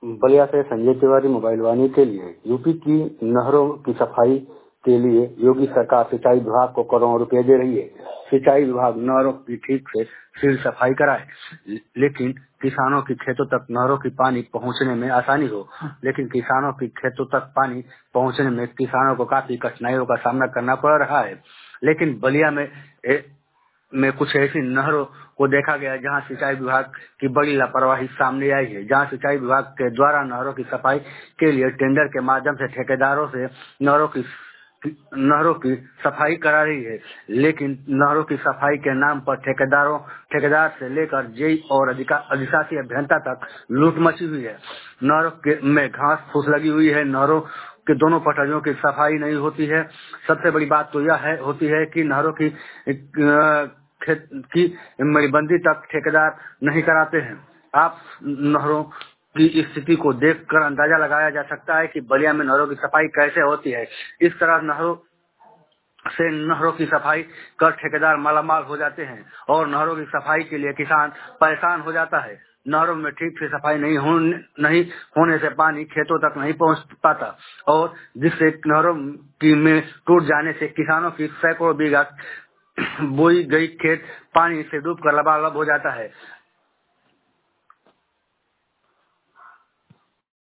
बलिया से संजय तिवारी, मोबाइल वाणी के लिए। यूपी की नहरों की सफाई के लिए योगी सरकार सिंचाई विभाग को करोड़ों रुपए दे रही है। सिंचाई विभाग नहरों की ठीक से सिर सफाई कराए, लेकिन किसानों की खेतों तक नहरों की पानी पहुंचने में आसानी हो। लेकिन किसानों की खेतों तक पानी पहुंचने में किसानों को काफी कठिनाइयों का सामना करना पड़ रहा है। लेकिन बलिया में कुछ ऐसी नहरों को देखा गया जहां सिंचाई विभाग की बड़ी लापरवाही सामने आई है। जहां सिंचाई विभाग के द्वारा नहरों की सफाई के लिए टेंडर के माध्यम से ठेकेदारों से नहरों की सफाई करा रही है, लेकिन नहरों की सफाई के नाम पर ठेकेदार से लेकर जेई और अधिशासी अभियंता तक लूट मची हुई है। नहरों में घास फूस लगी हुई है। नहरों के दोनों पटरियों की सफाई नहीं होती है। सबसे बड़ी बात तो यह होती है कि नहरों की मड़ीबंदी तक ठेकेदार नहीं कराते हैं। आप नहरों की स्थिति को देखकर अंदाजा लगाया जा सकता है कि बलिया में नहरों की सफाई कैसे होती है। इस तरह नहरों की सफाई कर ठेकेदार मालामाल हो जाते हैं और नहरों की सफाई के लिए किसान परेशान हो जाता है। नहरों में ठीक से सफाई नहीं होने से पानी खेतों तक नहीं पहुंच पाता और जिससे नहरों की में टूट जाने से किसानों की सैकड़ों बीघा बोई गई खेत पानी से डूबकर लबालब हो जाता है।